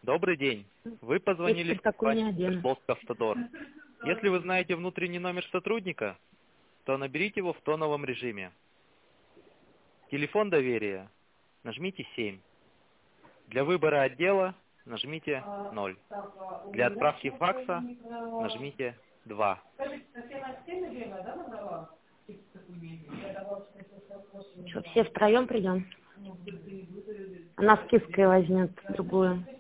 Добрый день. Вы позвонили в компанию один. Свердловск Автодор. Если вы знаете внутренний номер сотрудника, то наберите его в тоновом режиме. Телефон доверия. Нажмите 7. Для выбора отдела нажмите 0. Для отправки факса нажмите 2. Что, все втроем придем? Она с киской возьмет другую.